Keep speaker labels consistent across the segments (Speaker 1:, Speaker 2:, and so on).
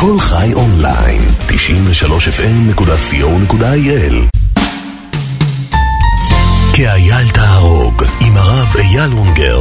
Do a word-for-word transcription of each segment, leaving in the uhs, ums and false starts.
Speaker 1: כל חי אונליין, תשעים ושלוש אף אם נקודה סי או נקודה איי אל. כאייל תהרוג, עם הרב אייל אונגר.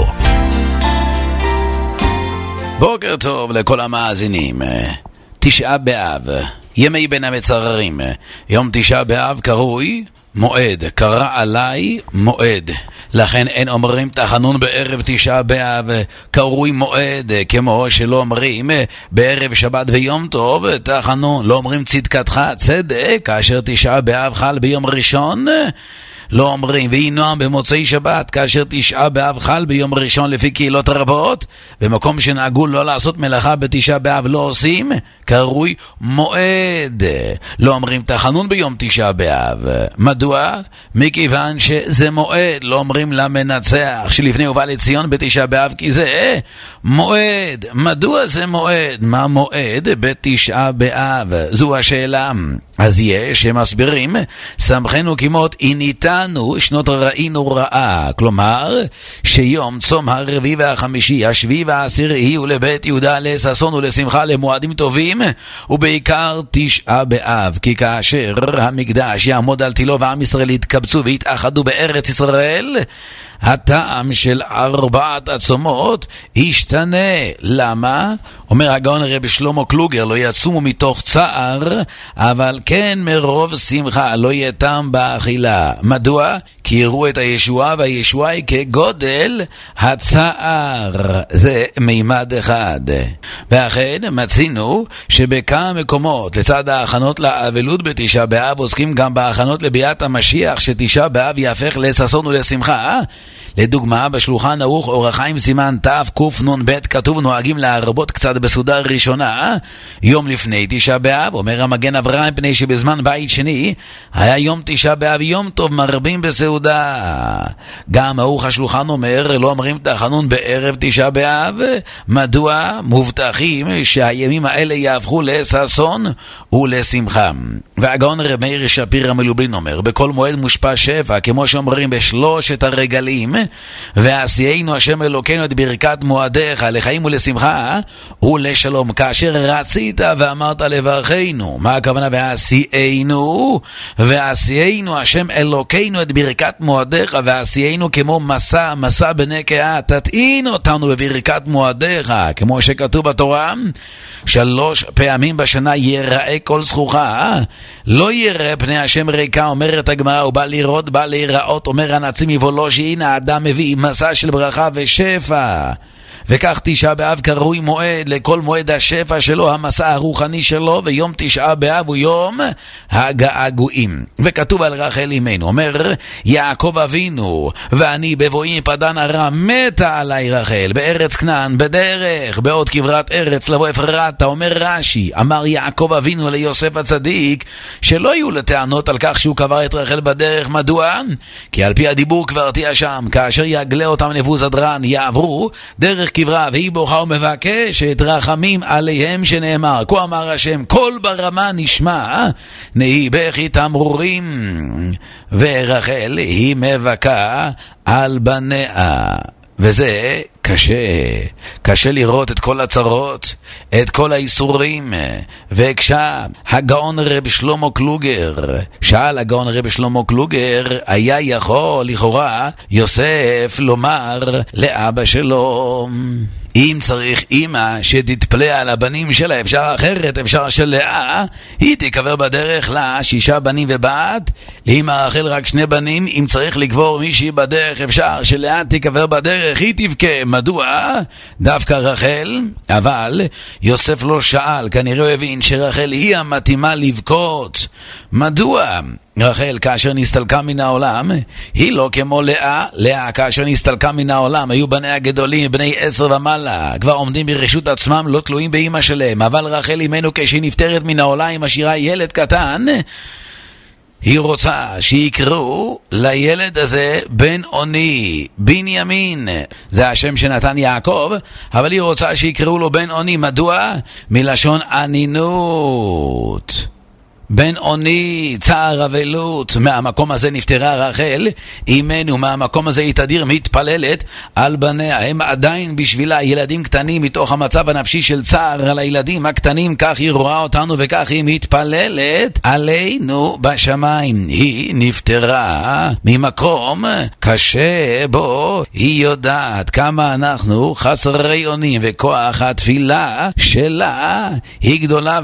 Speaker 2: בוקר טוב לכל המאזינים. תשעה באב, ימי בין המצררים. יום תשעה באב קרוי מועד, קרא עליי מועד. לכן אין אומרים תחנון בערב תשעה באב קרוי מועד, כמו שלא אומרים בערב שבת ויום טוב תחנון. לא אומרים צדקתך צדק כאשר תשעה באב חל ביום ראשון. לא אומרים ויהי נועם במוצאי שבת כאשר תשעה באב חל ביום ראשון לפי קהילות רבות. במקום שנהגו לא לעשות מלאכה בתשעה באב לא עושים, קרוי מועד. לא אומרים תחנון ביום תשעה באב. מדוע? מכיוון שזה מועד. לא אומרים למנצח שלפני ובא לציון בתשעה באב, כי זה מועד. מדוע זה מועד? מה מועד בתשעה באב? זו השאלה. אז יש שמסבירים, שמחנו כמות עיניתנו שנות ראינו רעה. כלומר, שיום צום הרביעי והחמישי, השביעי והעשירי ולבית יהודה לששון ולשמחה למועדים טובים, ובעיקר תשעה באב, כי כאשר המקדש יעמוד על תילו ועם ישראל יתקבצו והתאחדו בארץ ישראל, הטעם של ארבעת הצומות ישתנה. למה? אומר הגאון רבי שלמה קלוגר, לא יצומו מתוך צער, אבל כן מרוב שמחה, לא יהיה טעם באכילה. מדוע? כי יראו את הישועה, והישועה היא כגודל הצער. זה מימד אחד. ואכן מצינו שבכמה מקומות לצד ההכנות לאבלות בתשעה באב עוסקים גם בהכנות לביאת המשיח, שתשעה באב יהפך לששון ולשמחה. לדוגמה, בשלוחן ערוך אור החיים סימן תף קוף נון בית כתוב נוהגים להרבות קצת בסעודה ראשונה יום לפני תשעה באב. אומר המגן אברהם, פני שבזמן בית שני היה יום תשעה באב יום טוב, מרבים בסעודה. גם ערוך השלוחן אומר לא אומרים תחנון בערב תשעה באב. מדוע? מובטחים שהימים האלה יהפכו לששון ולשמחה. והגאון רב מאיר שפירא מלובלין אומר, בכל מועד מושפע שפע, כמו שאומרים בשלושת הרגלים, ועשיינו השם אלוקינו את ברכת מועדיך לחיים ולשמחה ולשלום. כאשר רצית ואמרת לברכנו, מה הכוונה ועשיינו? ועשיינו השם אלוקינו את ברכת מועדיך, ועשיינו כמו מסע, מסע בני קהה, תטעין אותנו בברכת מועדיך, כמו שכתוב בתורה, שלוש פעמים בשנה יראה כל זכוכה. לא יראה פני השם ריקה, אומרת הגמרא, הוא בא לראות, בא להיראות. אומר הנצי"ב מוולוז'ין, הנה האדם מביא מסע של ברכה ושפע. וכך תשעה באב קרוי מועד, לכל מועד השפע שלו, המסע הרוחני שלו, ויום תשעה באב הוא יום הגעגועים. וכתוב על רחל אמנו, אומר יעקב אבינו, ואני בבואי פדן ארם, מתה עלי רחל בארץ כנען בדרך, בעוד כברת ארץ לבוא אפרתה. אומר רש"י, אמר יעקב אבינו ליוסף הצדיק שלא יהיו לטענות על כך שהוא קבר את רחל בדרך. מדוע? כי על פי הדיבור כבר תהיה שם, כאשר יגלה אותם נבוזרדן יעברו דרך קברה, והיא בוכה ומבקשת רחמים עליהם, שנאמר כה אמר השם כל ברמה נשמע נהי בכי תמרורים. ורחל היא מבכה על בניה, וזה קשה, קשה לראות את כל הצרות, את כל האיסורים. וכשהגאון רב שלמה קלוגר, שאל הגאון רב שלמה קלוגר, היה יכול לכאורה יוסף לומר לאבא שלו, אם צריך אמא שתתפלא על הבנים שלה, אפשר אחרת, אפשר שלאה היא תקבר בדרך לה שישה בנים ובת, לאמא רחל רק שני בנים. אם צריך לקבור מישהי בדרך, אפשר שלאה תקבר בדרך, היא תבכה. מדוע? דווקא רחל? אבל יוסף לא שאל, כנראה הוא הבין שרחל היא המתאימה לבכות. מדוע? רחל כאשר נסתלקה מן העולם היא לא כמו לאה. לאה כאשר נסתלקה מן העולם היו בניה גדולים, בני עשר ומעלה, כבר עומדים ברשות עצמם, לא תלויים באמא שלהם. אבל רחל אמנו כשהיא נפטרת מן העולם היא משאירה ילד קטן, היא רוצה שיקראו לילד הזה בן עוני, בנימין, זה השם שנתן יעקב, אבל היא רוצה שיקראו לו בן עוני. מדוע? מלשון ענינות. בן עוני, צער אבלות. מהמקום הזה נפטרה רחל אימנו, מהמקום הזה היא תדיר מתפללת על בניה. הם עדיין בשבילה ילדים קטנים, מתוך המצב הנפשי של צער על הילדים הקטנים, כך היא רואה אותנו וכך היא מתפללת עלינו בשמיים. היא נפטרה ממקום קשה בו היא יודעת כמה אנחנו חסרי אונים, וכוח התפילה שלה היא גדולה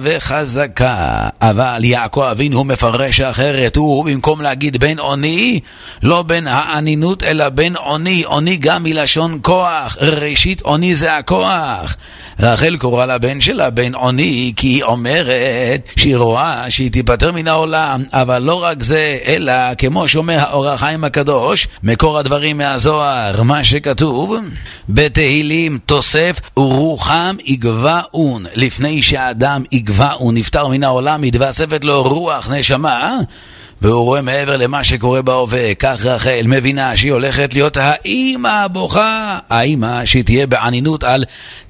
Speaker 2: וחזקה. אבל יעקב אבינו הוא מפרש אחרת, הוא במקום להגיד בן עוני, לא בן הענינות אלא בן עוני. עוני גם מלשון כוח, ראשית עוני זה הכוח. רחל קורא לבן שלה בן עוני כי היא אומרת שהיא רואה שהיא תיפטר מן העולם. אבל לא רק זה, אלא כמו שאומר האור החיים הקדוש, מקור הדברים מהזוהר, מה שכתוב בתהילים תוסף ורוחם יגבעון. לפני שהאדם יגבע ונפטר מן העולם, מתווספת לו רוח נשמה, והוא רואה מעבר למה שקורה בהווה. כך רחל מבינה שהיא הולכת להיות האמא הבוכה, האמא שתהיה בענינות על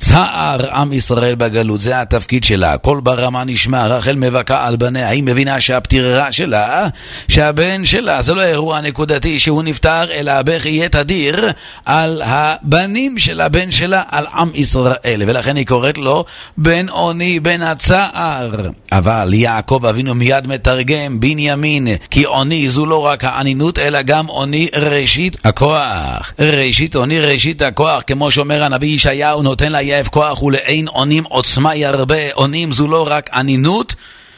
Speaker 2: צער עם ישראל בגלות. זה התפקיד שלה. כל ברמה נשמע רחל מבכה על בניה. היא מבינה שהפטירה שלה, שהבן שלה, זה לא אירוע נקודתי שהוא נפטר, אלא הבכי יהיה תדיר על הבנים של הבן שלה, על עם ישראל, ולכן היא קוראת לו בן עוני, בן הצער. אבל יעקב אבינו מיד מתרגם בנימין, כי עוני זו לא רק הענינות אלא גם עוני ראשית הכוח. ראשית עוני ראשית הכוח, כמו שאומר הנביא ישעיהו, נותן ליעב כוח ולאין עונים עוצמה ירבה. עונים זו לא רק ענינות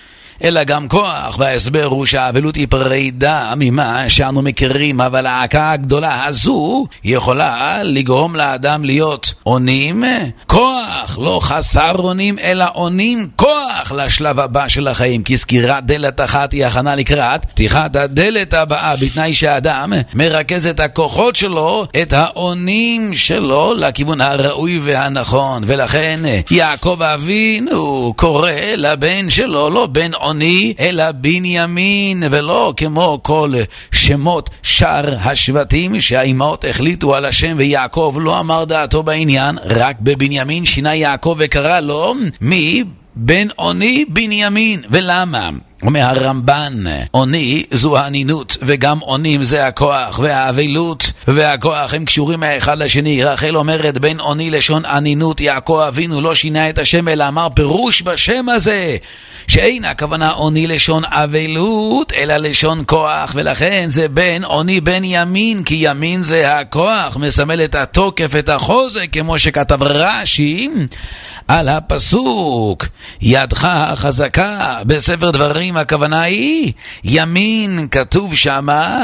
Speaker 2: אלא גם כוח. וההסבר הוא שהאבלות היא פרידה ממה שאנו מכירים, אבל ההכאה הגדולה הזו יכולה לגרום לאדם להיות עונים כוח, לא חסר עונים אלא עונים כוח לשלב הבא של החיים. כי סגירת דלת אחת היא הכנה לקראת פתיחת הדלת הבאה, בתנאי שהאדם מרכז את הכוחות שלו, את העונים שלו לכיוון הראוי והנכון. ולכן יעקב אבינו קורא לבן שלו לא בן עונים אלא בנימין, ולא כמו כל שמות שאר השבטים שהאימהות החליטו על השם ויעקב לא אמר דעתו בעניין. רק בבנימין שינה יעקב וקרא לו מי בן עוני בנימין. ולמה? אומר הרמב"ן, עוני זו הענינות, וגם עונים זה הכוח, והאבלות והכוח הם קשורים האחד לשני. רחל אומרת בן עוני לשון ענינות. יעקב אבינו לא שינה את השם אלא אמר פירוש בשם הזה שאין הכוונה עוני לשון אבלות אלא לשון כוח, ולכן זה בן עוני בן ימין, כי ימין זה הכוח, מסמל את התוקף, את החוזק, כמו שכתב רש"י על הפסוק ידך החזקה בספר דברים. הכוונה היא ימין, כתוב שמה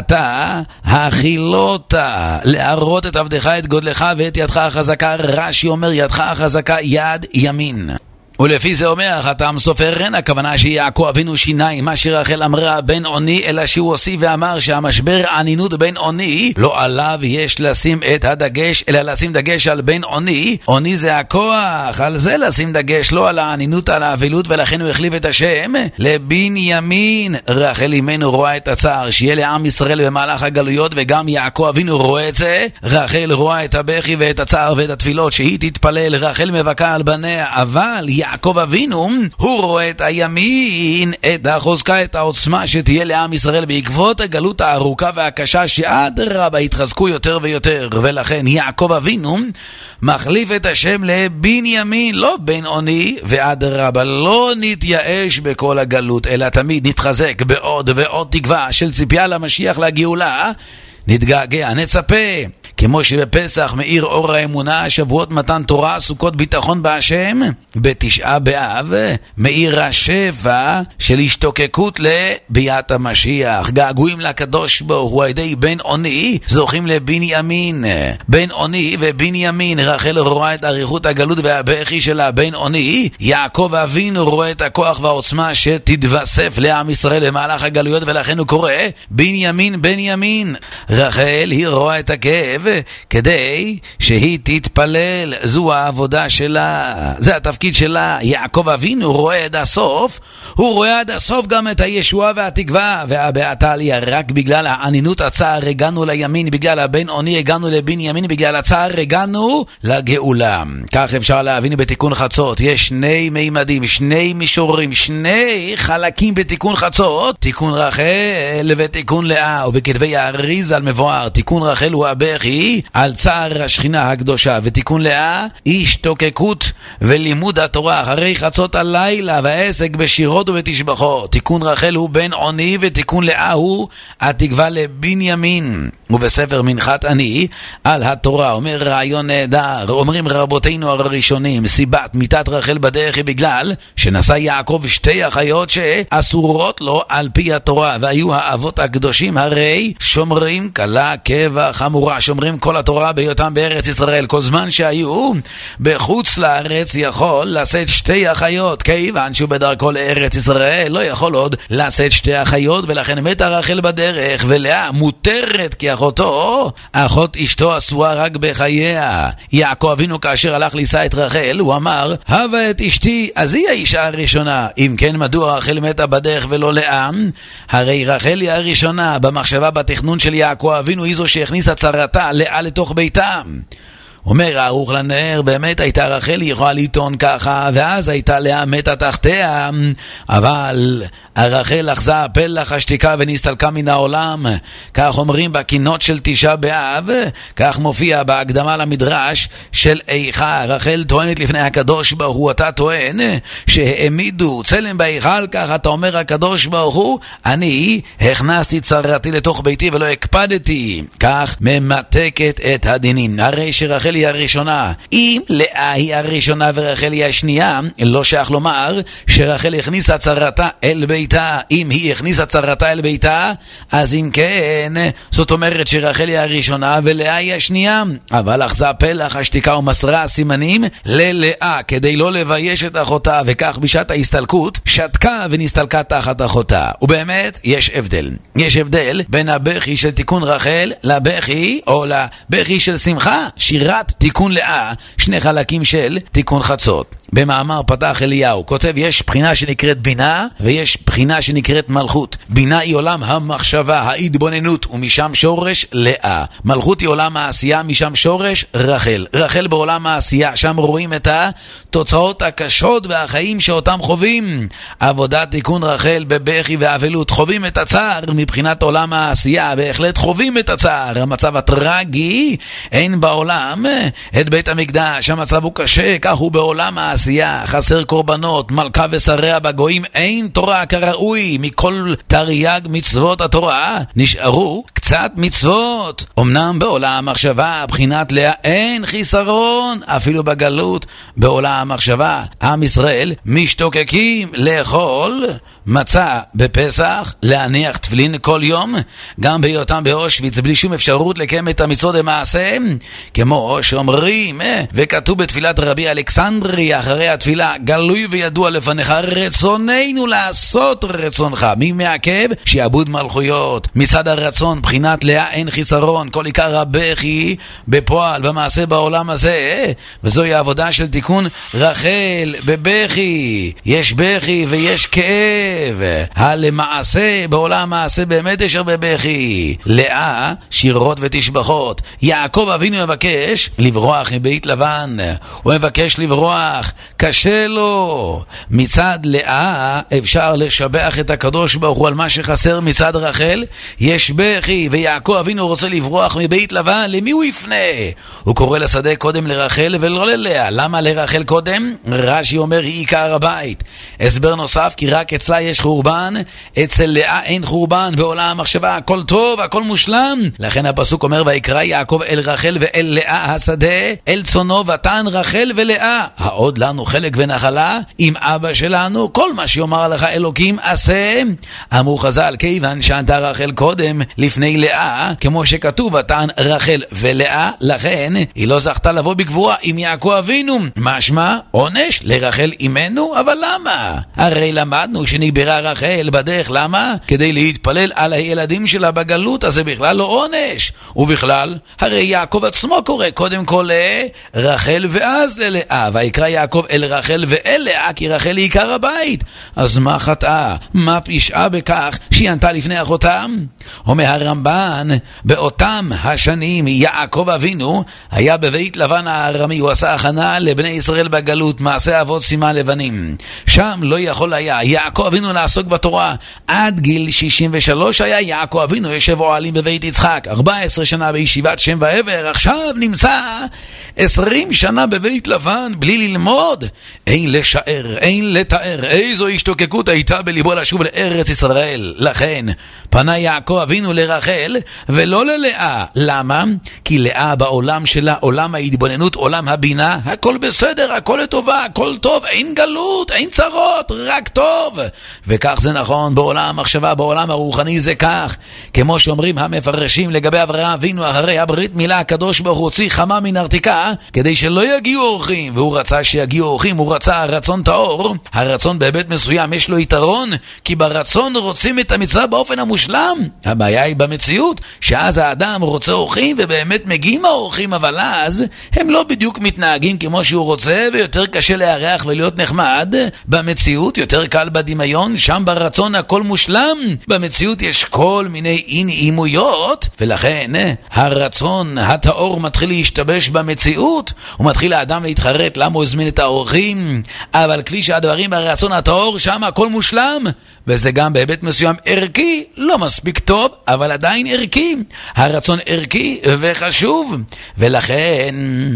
Speaker 2: אתה האכילות להראות את עבדך את גודלך ואת ידך החזקה. רש"י אומר ידך החזקה יד ימין, ולפי זה אומר חתם סופרן, הכוונה שיעקב אבינו שיניים מה שרחל אמרה בן עוני, אלא שהוא הוסיף ואמר שהמשבר ענינות בן עוני לא עליו יש לשים את הדגש, אלא לשים דגש על בן עוני. עוני זה הכוח, על זה לשים דגש, לא על הענינות, על האבלות, ולכן הוא החליף את השם לבנימין. רחל אימנו רואה את הצער שיהיה לעם ישראל במהלך הגלויות, וגם יעקב אבינו רואה את זה. רחל רואה את הבכי ואת הצער ואת התפילות שהיא תתפלל. רחל מבכה על בניה, אבל יעקב אבינו הוא רואה את הימין, את החוזקה, את העוצמה שתהיה לעם ישראל בעקבות הגלות הארוכה והקשה, שעד רבה התחזקו יותר ויותר. ולכן יעקב אבינו מחליף את השם לבנימין, לא בן עוני, ועד רבה לא נתייאש בכל הגלות, אלא תמיד נתחזק בעוד ועוד תקווה של ציפייה למשיח לגאולה. נתגעגע, נצפה, כמו שבפסח מאיר אור האמונה, שבועות מתן תורה, סוכות ביטחון בהשם, בתשעה באב מאיר השפע של השתוקקות לביאת המשיח. געגועים לקדוש בו הוא הידי בן עוני זוכים לבנימין. בן עוני ובנימין. רחל רואה את אריכות הגלות והבכי של הבן עוני. יעקב אבינו רואה את הכוח והעוצמה שתתווסף לעם ישראל במהלך הגלויות, ולכן הוא קורא בנימין בנימין. רחל היא רואה את הכאב יוכב כדי שהיא תתפלל. זו העבודה שלה, זה התפקיד שלה. יעקב אבינו רואה עד הסוף, הוא רואה עד הסוף גם את הישועה והתקווה. והבעתליה, רק בגלל הענינות הצער הגענו לימין, בגלל הבן עוני הגענו לבן ימין, בגלל הצער הגענו לגאולה. כך אפשר להבין בתיקון חצות. יש שני מימדים, שני מישורים, שני חלקים בתיקון חצות, תיקון רחל ותיקון לאה. ובכתבי האריז על מבואר, תיקון רחל הוא הבכי על צער השכינה הקדושה, ותיקון לאה השתוקקות ולימוד התורה אחרי חצות הלילה והעסק בשירות ובתשבחות. תיקון רחל הוא בן עוני ותיקון לאה הוא התקווה לבנימין. ובספר מנחת אני על התורה אומר רעיון נהדר, אומרים רבותינו הראשונים, סיבת מיתת רחל בדרך היא בגלל שנשא יעקב שתי אחיות שאסורות לו על פי התורה, והיו האבות הקדושים הרי שומרים קלה קבע חמורה, שומרים כל התורה בהיותם בארץ ישראל. כל זמן שהיו בחוץ לארץ יכול לשאת שתי אחיות, כיוון שהוא בדרכו לארץ ישראל לא יכול עוד לשאת שתי אחיות, ולכן מתה רחל בדרך, ולאה מותרת כי אחותו, אחות אשתו אסורה רק בחייה. יעקב אבינו כאשר הלך לישא את רחל, הוא אמר הווה את אשתי, אז היא האישה הראשונה. אם כן, מדוע רחל מתה בדרך ולא לאה? הרי רחל היא הראשונה. במחשבה בתכנון של יעקב אבינו היא זו שהכניסה צרתה לאה לתוך ביתה. אומר הערוך לנר, באמת הייתה רחל יכולה לטעון ככה, ואז הייתה לאה מתה תחתיה, אבל הרחל אחזה פלח השתיקה ונסתלקה מן העולם. כך אומרים בקינות של תשעה באב, כך מופיע בהקדמה למדרש של איכה. רחל טוענת לפני הקדוש ברוך הוא, אתה טוען שהעמידו צלם בהיכל, כך אתה אומר הקדוש ברוך הוא, אני הכנסתי צרתי לתוך ביתי ולא הקפדתי. כך ממתקת את הדינין. הרי שרחל היא הראשונה. אם לאה היא הראשונה ורחל היא השנייה, לא שייך לומר שרחל הכניסה צרתה אל ביתה. אם היא הכניסה צרתה אל ביתה, אז אם כן, זאת אומרת שרחל היא הראשונה ולאה היא השנייה. אבל אחזה פלח השתיקה ומסרה סימנים ללאה כדי לא לבייש את אחותה, וכך בשעת ההסתלקות שתקה ונסתלקה תחת אחותה. ובאמת יש הבדל. יש הבדל בין הבכי של תיקון רחל לבכי או לבכי של שמחה, שירת תיקון לאה, שני חלקים של תיקון חצות. במאמר פתח אליהו כותב, יש בחינה שנקראת בינה ויש בחינה שנקראת מלכות. בינה היא עולם המחשבה, ההתבוננות, ומשם שורש לאה. מלכות היא עולם העשייה, משם שורש רחל. רחל בעולם העשייה, שם רואים את התוצאות הקשות והחיים שאותם חווים. עבודת תיקון רחל בבכי ואבלות, חווים את הצער מבחינת עולם העשייה, בהחלט חווים את הצער. המצב הטרגי, אין בעולם את בית המקדש, המצב הוא קשה, כך הוא בעולם העשייה, חסר קורבנות, מלכה ושריה בגויים, אין תורה כראוי. מכל תרי"ג מצוות התורה נשארו קצת מצוות. אמנם בעולם המחשבה, בחינת לאה, אין חיסרון, אפילו בגלות בעולם המחשבה עם ישראל משתוקקים לאכול מצה בפסח, להניח תפילין כל יום, גם בהיותם באושוויץ בלי שום אפשרות לקיים את המצוות למעשה, כמו שאומרים וכתוב בתפילת רבי אלכסנדרי אחרי התפילה, גלוי וידוע לפניך רצוננו לעשות רצונך. מי מעכב? שיעבוד מלכויות. מצד הרצון, בחינת לאה, אין חיסרון. כל עיקר הבכי בפועל במעשה בעולם הזה, וזוהי העבודה של תיקון רחל בבכי. יש בכי ויש כאב, הלמעשה בעולם המעשה באמת יש הרבה בכי. לאה שירות ותשבחות. יעקב אבינו מבקש לברוח מבית לבן, הוא מבקש לברוח, קשה לו. מצד לאה אפשר לשבח את הקדוש ברוך הוא על מה שחסר. מצד רחל יש בכי, ויעקב אבינו רוצה לברוח מבית לבן. למי הוא יפנה? הוא קורא לשדה קודם לרחל ולא ללאה. למה לרחל קודם? רש"י אומר היא עיקר הבית. הסבר נוסף, כי רק אצלה יש חורבן, אצל לאה אין חורבן. בעולם המחשבה הכל טוב, הכל מושלם. לכן הפסוק אומר ויקרא יעקב אל רחל ואל לאה השדה אל צונו ותן רחל ולאה, העוד לנו חלק ונחלה עם אבא שלנו, כל מה שיאמר לך אלוקים עשה. אמרו חז"ל, כיוון שענתה רחל קודם לפני לאה, כמו שכתוב ותן רחל ולאה, לכן היא לא זכתה לבוא בגבורה עם יעקב אבינו, משמע עונש לרחל אימנו. אבל למה? הרי למדנו שנגברה רחל בדרך, למה? כדי להתפלל על הילדים שלה בגלות, אז זה בכלל לא עונש. ובכלל, הרי יעקב עצמו קורא קודם כל לרחל ואז ללאה, ויקרא יעקב אל רחל ואל לאה, כי רחל היא עיקר הבית. אז מה חטאה? מה פשעה בכך שהיא ענתה לפני אחותם? אומר הרמב"ן, באותם השנים יעקב אבינו היה בבית לבן הארמי, הוא עשה הכנה לבני ישראל בגלות, מעשה אבות סימן לבנים. שם לא יכול היה יעקב אבינו לעסוק בתורה. עד גיל שישים ושלוש היה יעקב אבינו יושב אוהלים בבית יצחק, ארבע עשרה שנה בישיבת שם ועבר. עכשיו נמצא עשרים שנה בבית לבן בלי ללמוד. אין לשער, אין לתאר איזו השתוקקות הייתה בליבו לשוב לארץ ישראל. לכן פנה יעקב אבינו לרחל ולא ללאה. למה? כי לאה בעולם שלה, עולם ההתבוננות, עולם הבינה, הכל בסדר, הכל לטובה, הכל טוב, אין גלות, אין צרות, רק טוב. וכך זה נכון בעולם המחשבה, בעולם הרוחני זה כך. כמו שאומרים המפרשים לגבי אברהם אבינו, אחרי הברית מילה הקדוש ברוך הוא הוציא חמה מן ארתיקה כדי שלא יגיעו אורחים, והוא רצה שיגיעו אורחים, הוא רצה רצון טהור. הרצון בהיבט מסוים יש לו יתרון, כי ברצון רוצים את המצווה באופן המושלם. הבעיה היא במציאות, שאז האדם רוצה אורחים ובאמת מגיעים האורחים, אבל אז הם לא בדיוק מתנהגים כמו שהוא רוצה, ויותר קשה להירח ולהיות נחמד. במציאות יותר קל בדמיון, שם ברצון הכל מושלם. במציאות יש כל מיני אי-נעימויות, ולכן הרצון הטהור מתחיל להשתבש במציאות, ומתחיל האדם להתחרט למה הוא הזמין את האורחים. אבל כפי שהדברים ברצון הטהור, שם הכל מושלם, וזה גם בהיבט מסוים ערכי, לא מספיק טוב, אבל עדיין ערכי. הרצון ערכי וחשוב, ולכן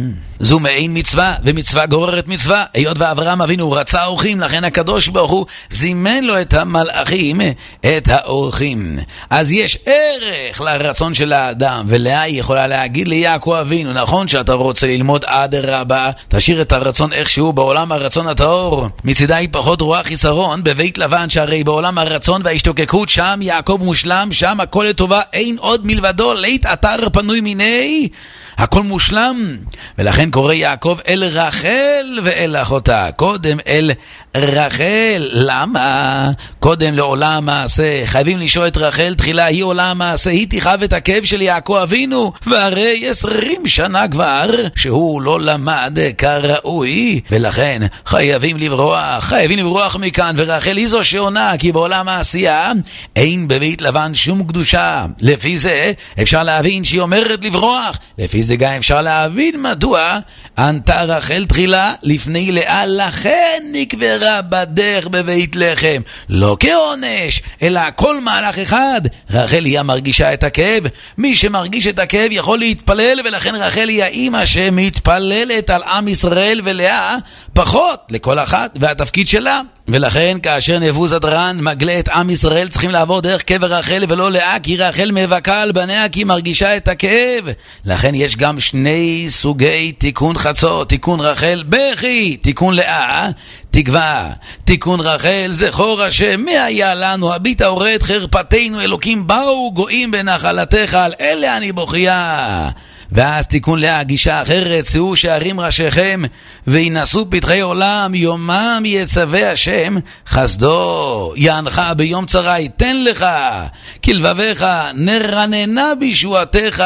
Speaker 2: זו מעין מצווה, ומצווה גוררת מצווה. היות ואברהם אבינו רצה אורחים, לכן הקדוש ברוך הוא זימן לו את המלאכים, את האורחים. אז יש ערך לרצון של האדם, ולאה יכולה להגיד ליעקב אבינו, נכון שאתה רוצה ללמוד עד רבה, תשאיר את הרצון איכשהו בעולם הרצון הטהור. מצידה היא פחות רואה חיסרון בבית לבן, שהרי בעולם הרצון וההשתוקקות שם יעקב מושלם, שם הכל לטובה, אין עוד מלבדו, לית אתר פנוי מיני, הכל מושלם. ולכן קורא יעקב אל רחל ואל אחותה, קודם אל רחל. למה? קודם לעולם מעשה. חייבים לשאול את רחל תחילה, היא עולם מעשה, היא תיחב את הכאב של יעקב אבינו, והרי עשרים שנה כבר שהוא לא למד כראוי, ולכן חייבים לברוח, חייבים לברוח מכאן. ורחל היא זו שעונה, כי בעולם העשייה אין בבית לבן שום קדושה. לפי זה אפשר להבין שהיא אומרת לברוח. לפי זה גם אפשר להבין מדוע ענתה רחל תחילה לפני לאה, לכן נקברה בדרך בבית לחם, לא כעונש אלא כל מהלך אחד. רחל היא המרגישה את הכאב, מי שמרגיש את הכאב יכול להתפלל, ולכן רחל היא האמא שמתפללת על עם ישראל, ולאה פחות, לכל אחת והתפקיד שלה. ולכן כאשר נבוזראדן מגלה את עם ישראל, צריכים לעבור דרך קבר רחל ולא לאה, כי רחל מבכה על בניה, כי מרגישה את הכאב. לכן יש גם שני סוגי תיקון חצות, תיקון רחל בכי, תיקון לאה תקווה. תיקון רחל זכור השם מה היה לנו, הביטה הורד חרפתנו, אלוקים באו גויים בנחלתך, על אלה אני בוכייה. ואז תיקון לאה גישה אחרת, שאו שערים ראשיכם וינסו פתחי עולם, יומם יצווה השם חסדו, יענך ביום צרה ייתן לך, כלבביך נרננה בישועתך.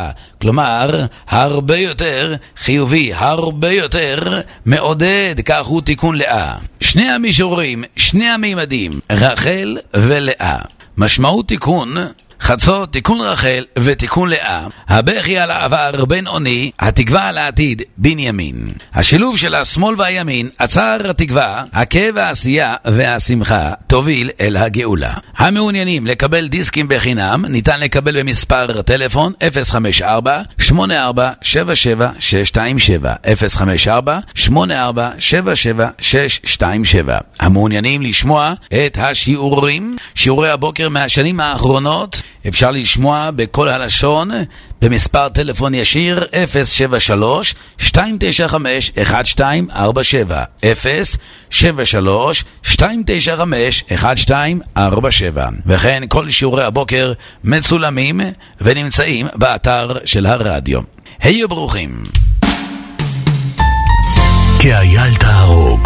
Speaker 2: כלומר הרבה יותר חיובי, הרבה יותר מעודד. כך הוא תיקון לאה. שני המישורים, שני המימדים, רחל ולאה. משמעות תיקון חצות, תיקון רחל ותיקון לאה. הבכי על העבר בן עוני, התקווה על העתיד בנימין. השילוב של השמאל והימין, הצער התקווה, הכאב העשייה והשמחה תוביל אל הגאולה. המעוניינים לקבל דיסקים בחינם ניתן לקבל במספר טלפון אפס חמש ארבע שמונה ארבע שבע שבע שש שתיים שבע, אפס חמש ארבע שמונה ארבע שבע שבע שש שתיים שבע. המעוניינים לשמוע את השיעורים, שיעורי הבוקר מהשנים האחרונות, אפשר לשמוע בכל הלשון במספר טלפון ישיר אפס שבע שלוש שתיים תשע חמש אחת שתיים ארבע שבע אפס שבע שלוש שתיים תשע חמש אחת שתיים ארבע שבע. וכן כל שיעורי הבוקר מצולמים ונמצאים באתר של הרדיו. היו ברוכים.
Speaker 1: כאייל תהרוג